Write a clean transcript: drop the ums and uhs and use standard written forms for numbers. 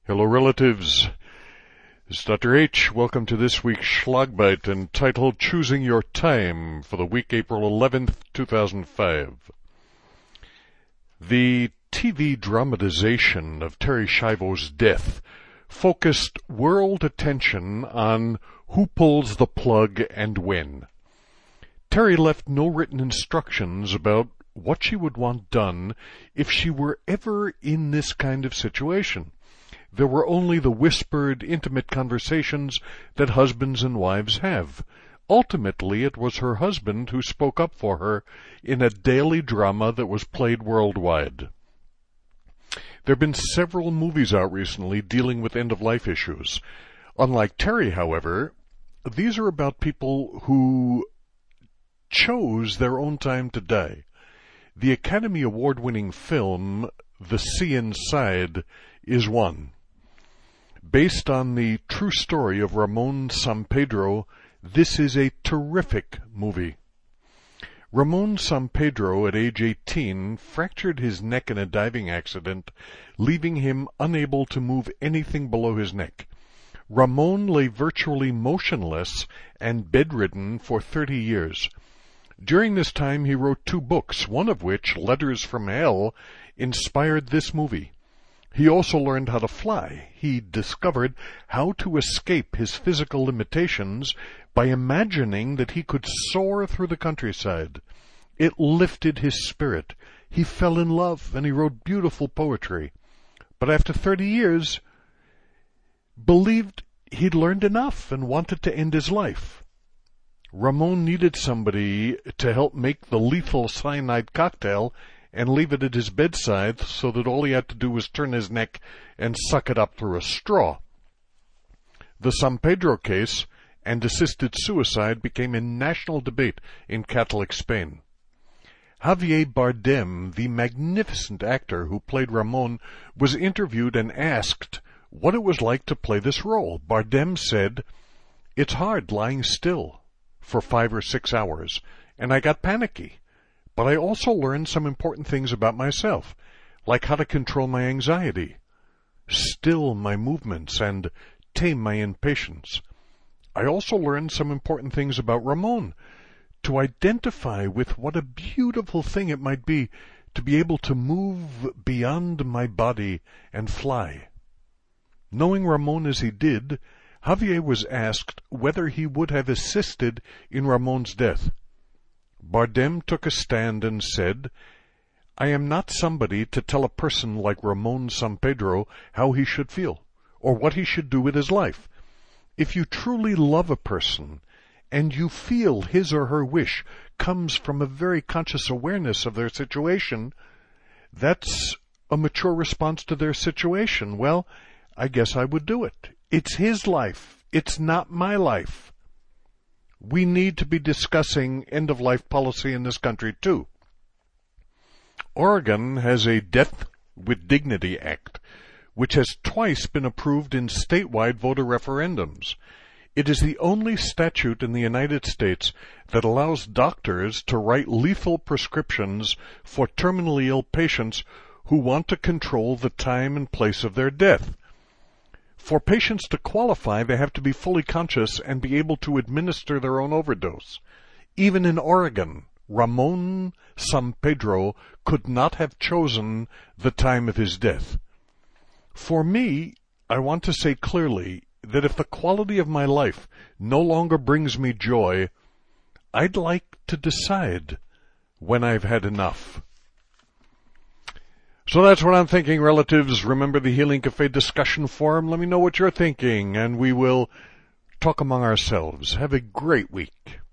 Hello, relatives. This is Dr. H. Welcome to this week's Schlagbite entitled Choosing Your Time for the week April 11th, 2005. The TV dramatization of Terri Schiavo's death focused world attention on who pulls the plug and when. Terri left no written instructions about what she would want done if she were ever in this kind of situation. There were only the whispered, intimate conversations that husbands and wives have. Ultimately, it was her husband who spoke up for her in a daily drama that was played worldwide. There have been several movies out recently dealing with end-of-life issues. Unlike Terri, however, these are about people who chose their own time to die. The Academy Award-winning film, The Sea Inside, is one. Based on the true story of Ramon Sampedro, this is a terrific movie. Ramon Sampedro, at age 18, fractured his neck in a diving accident, leaving him unable to move anything below his neck. Ramon lay virtually motionless and bedridden for 30 years. During this time, he wrote 2 books, one of which, Letters from Hell, inspired this movie. He also learned how to fly. He discovered how to escape his physical limitations by imagining that he could soar through the countryside. It lifted his spirit. He fell in love, and he wrote beautiful poetry. But after 30 years, believed he'd learned enough and wanted to end his life. Ramon needed somebody to help make the lethal cyanide cocktail and leave it at his bedside so that all he had to do was turn his neck and suck it up through a straw. The Sampedro case and assisted suicide became a national debate in Catholic Spain. Javier Bardem, the magnificent actor who played Ramon, was interviewed and asked what it was like to play this role. Bardem said, "It's hard lying still for 5 or 6 hours, and I got panicky. But I also learned some important things about myself, like how to control my anxiety, still my movements, and tame my impatience. I also learned some important things about Ramon, to identify with what a beautiful thing it might be to be able to move beyond my body and fly." Knowing Ramon as he did, Javier was asked whether he would have assisted in Ramon's death. Bardem took a stand and said, "I am not somebody to tell a person like Ramon Sampedro how he should feel, or what he should do with his life. If you truly love a person, and you feel his or her wish comes from a very conscious awareness of their situation, that's a mature response to their situation. Well, I guess I would do it. It's his life. It's not my life." We need to be discussing end-of-life policy in this country, too. Oregon has a Death with Dignity Act, which has twice been approved in statewide voter referendums. It is the only statute in the United States that allows doctors to write lethal prescriptions for terminally ill patients who want to control the time and place of their death. For patients to qualify, they have to be fully conscious and be able to administer their own overdose. Even in Oregon, Ramon Sampedro could not have chosen the time of his death. For me, I want to say clearly that if the quality of my life no longer brings me joy, I'd like to decide when I've had enough. So that's what I'm thinking, relatives. Remember the Healing Cafe discussion forum? Let me know what you're thinking, and we will talk among ourselves. Have a great week.